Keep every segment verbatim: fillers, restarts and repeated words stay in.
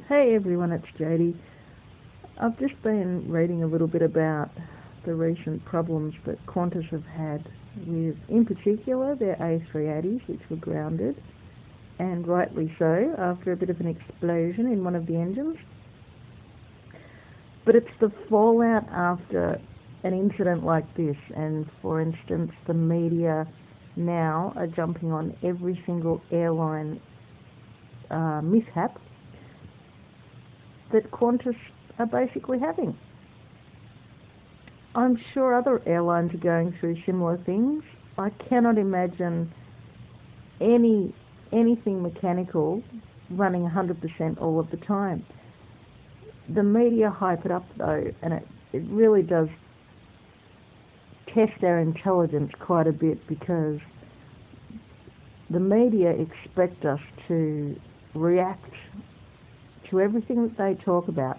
Hey everyone, it's Jodie. I've just been reading a little bit about the recent problems that Qantas have had with, in particular, their A three eighties, which were grounded, and rightly so, after a bit of an explosion in one of the engines. But it's the fallout after an incident like this, and for instance, the media now are jumping on every single airline uh, mishap that Qantas are basically having. I'm sure other airlines are going through similar things. I cannot imagine any anything mechanical running one hundred percent all of the time. The media hype it up though, and it, it really does test our intelligence quite a bit, because the media expect us to react to everything that they talk about.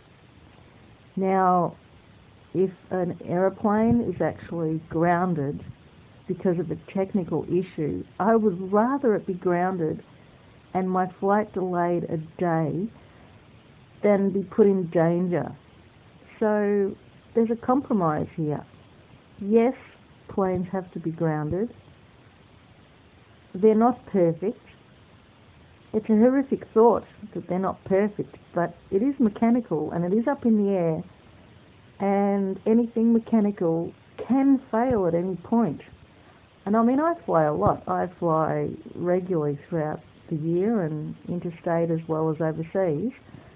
Now, if an aeroplane is actually grounded because of a technical issue, I would rather it be grounded and my flight delayed a day than be put in danger. So there's a compromise here. Yes, planes have to be grounded. They're not perfect. It's a horrific thought that they're not perfect, but it is mechanical and it is up in the air, and anything mechanical can fail at any point. And I mean, I fly a lot. I fly regularly throughout the year, and interstate as well as overseas.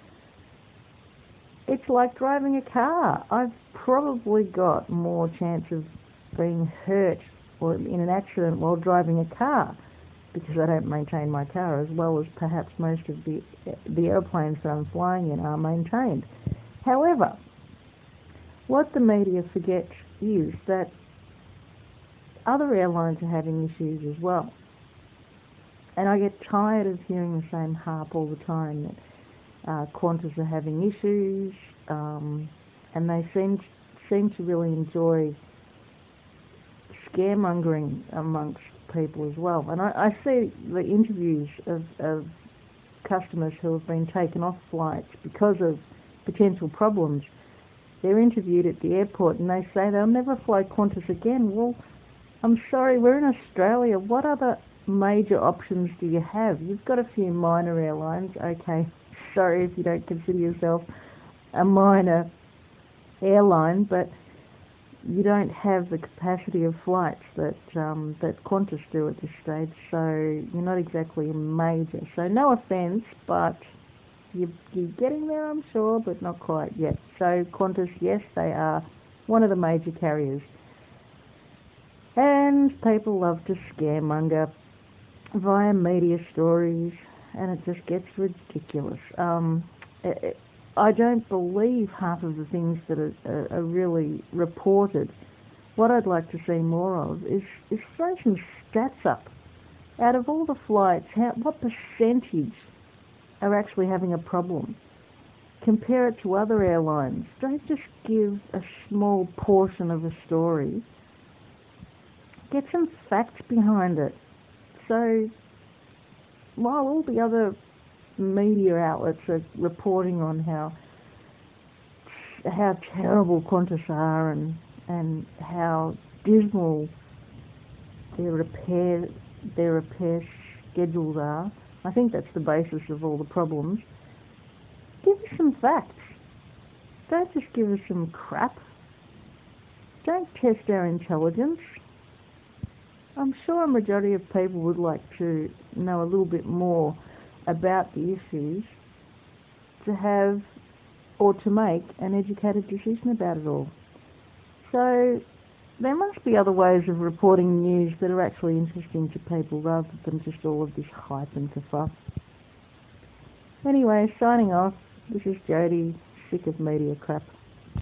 It's like driving a car. I've probably got more chance of being hurt or in an accident while driving a car, because I don't maintain my car as well as perhaps most of the the airplanes that I'm flying in are maintained. However, what the media forgets is that other airlines are having issues as well. And I get tired of hearing the same harp all the time, that uh, Qantas are having issues, um, and they seem seem to really enjoy scaremongering amongst people as well. And I, I see the interviews of, of customers who have been taken off flights because of potential problems. They're interviewed at the airport and they say they'll never fly Qantas again. Well, I'm sorry, we're in Australia. What other major options do you have? You've got a few minor airlines. Okay, sorry if you don't consider yourself a minor airline, but you don't have the capacity of flights that um, that Qantas do at this stage, so you're not exactly a major. So no offence, but you, you're getting there, I'm sure, but not quite yet. So Qantas, yes, they are one of the major carriers. And people love to scaremonger via media stories, and it just gets ridiculous. Um, it, I don't believe half of the things that are, are, are really reported. What I'd like to see more of is, is throw some stats up. Out of all the flights, how, what percentage are actually having a problem? Compare it to other airlines. Don't just give a small portion of a story. Get some facts behind it. So while all the other media outlets are reporting on how how terrible Qantas are, and and how dismal their repair their repair schedules are, I think that's the basis of all the problems. Give us some facts. Don't just give us some crap. Don't test our intelligence. I'm sure a majority of people would like to know a little bit more about the issues to have or to make an educated decision about it all. So there must be other ways of reporting news that are actually interesting to people rather than just all of this hype and kerfuff. Anyway, signing off. This is Jodie, sick of media crap.